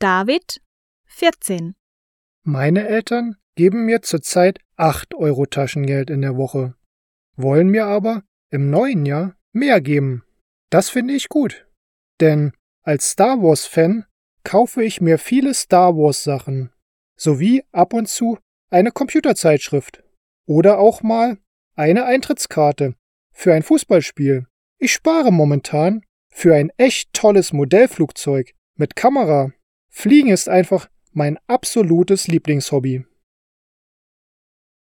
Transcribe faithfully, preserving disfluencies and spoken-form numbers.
David, vierzehn. Meine Eltern geben mir zurzeit acht Euro Taschengeld in der Woche, wollen mir aber im neuen Jahr mehr geben. Das finde ich gut, denn als Star Wars-Fan kaufe ich mir viele Star Wars-Sachen, sowie ab und zu eine Computerzeitschrift oder auch mal eine Eintrittskarte für ein Fußballspiel. Ich spare momentan für ein echt tolles Modellflugzeug mit Kamera. Fliegen ist einfach mein absolutes Lieblingshobby.